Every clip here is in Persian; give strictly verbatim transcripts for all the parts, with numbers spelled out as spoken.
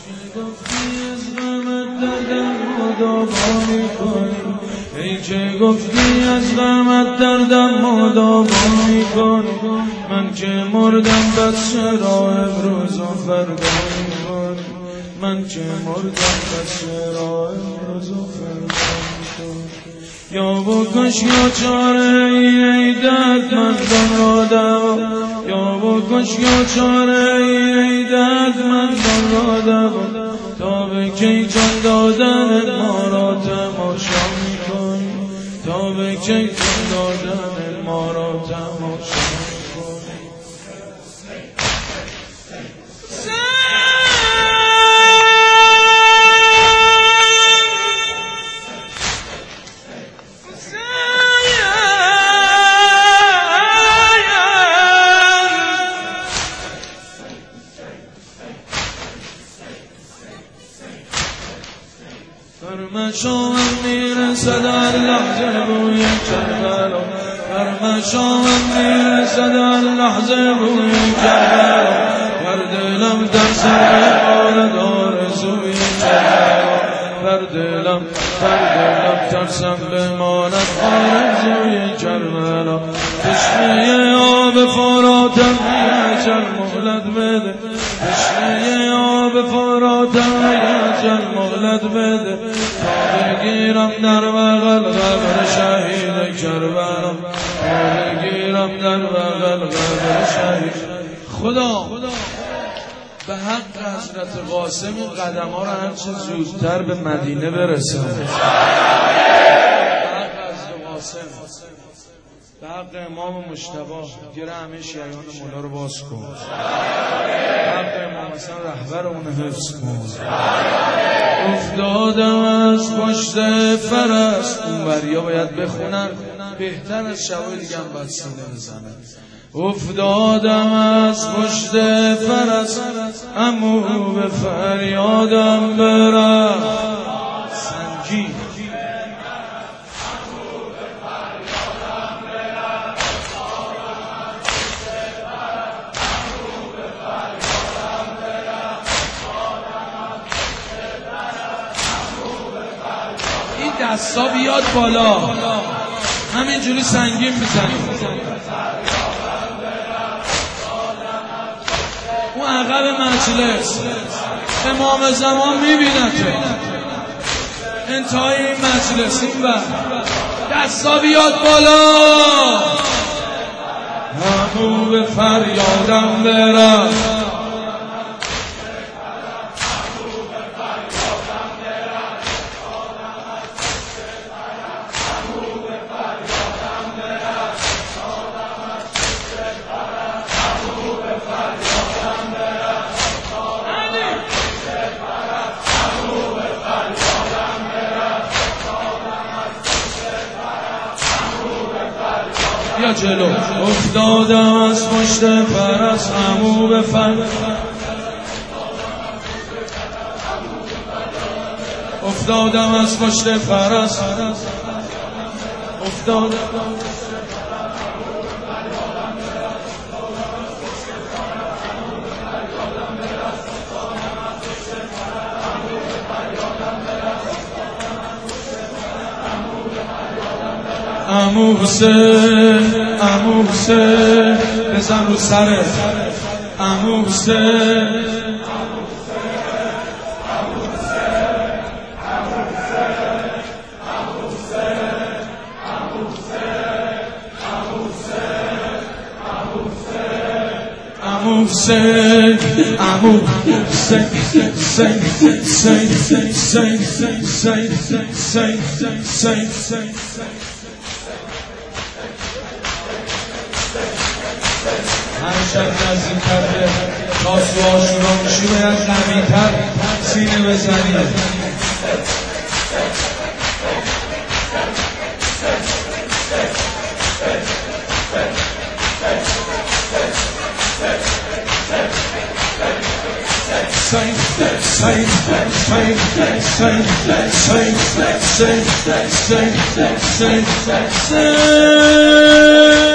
ای که گفتی از غمت دردم مداوا میکنی، من که مردم بس چرا امروز و فردا میکنی، من که مردم بس چرا امروز و فردا میکنی. یا بکش یا چاره ای ای دردمندان را دوا، یا بکش یا چاره ای ای دردمندان را دوا، تا به کی جان دادن ما را تماشا میکنی، تا به کی جان دادن ما را تماشا میکنی. فرمشام میرسد در لحظه روی کربلا، فرمشام میرسد در لحظه روی کربلا، بر دلم در سر آرد آرزوی کربلا، بر دلم بر دلم ترسم بماند آرزوی کربلا. تشنه آب فراتم اجل مهلت بده، تشنه آب فراتم اجل مهلت بده، تا بگیرم در بغل قبر شهید کربلا، تا بگیرم در بغل قبر شهید. خدا به حق حضرت قاسم این قدم ها رو هرچه زودتر به مدینه برسه، به حق حضرت قاسم، به حق امام مجتبی گره همه شیعیان مولا رو باز کن، به حق امام حسن رهبر اون حفظ کن. افتادم از پشت فرس، اون بریا باید بخونن بهتر از شبای دیگه هم باید سینه بزنن. افتادم از پشت فرس امو به فریادم برم سنجی، این دستا بیاد بالا، همینجوری سنگین میزنیم. اون عقب مجلس امام زمان میبینته، انتهای این مجلس این بر دستا بیاد بالا، همو به فریادم برم. یا جلو افتادم از پشت فرس عمو به فر، افتادم از پشت فرس، افتادم عمو حسین، عمو حسین بزن رو سرت، عمو حسین، عمو حسین، عمو حسین، حسین، حسین، حسین، حسین، حسین، حسین، حسین. هر شب نزدیک کرده تا سو آشورا میشی باید قوی‌تر سینه بزنی. Say, say, say, say, say, say, say, say, say, say.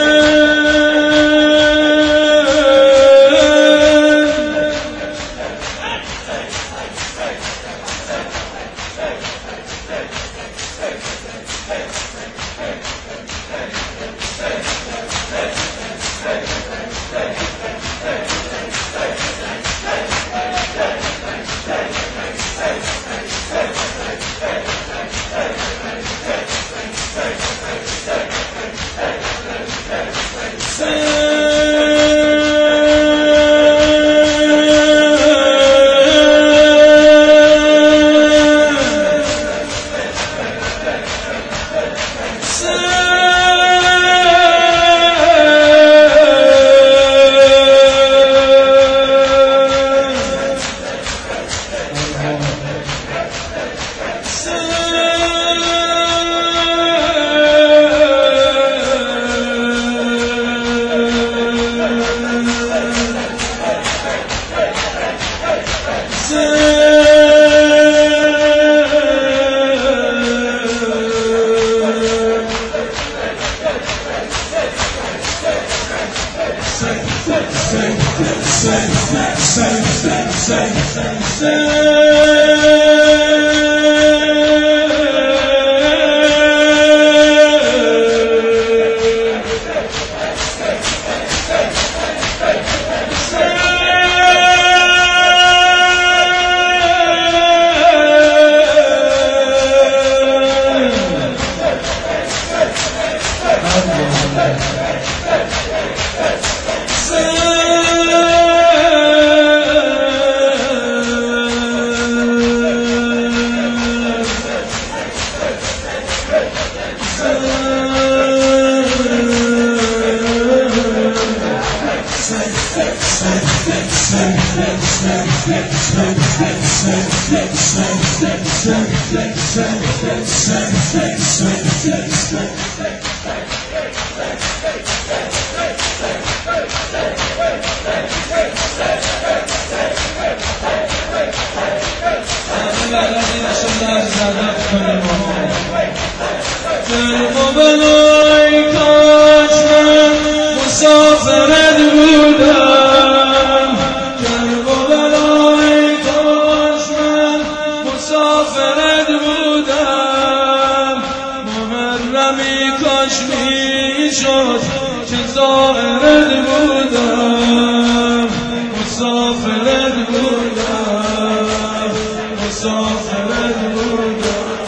بلای کاش من مسافرت بودم، کرب و بلای کاش من مسافرت بودم، محرمی کاش میشد که زائرت بودم، مسافرت بودم، مسافرت بودم.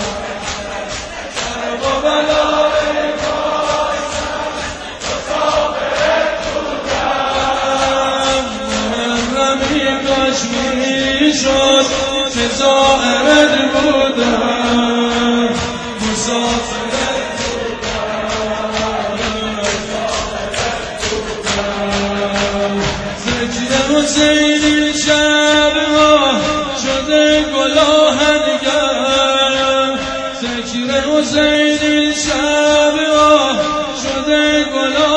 شد که زائرت بودم، مسافرت بودم. ذکر حسین شبها شده گلاهنگر، ذکر حسین شبها شده گلاهنگر.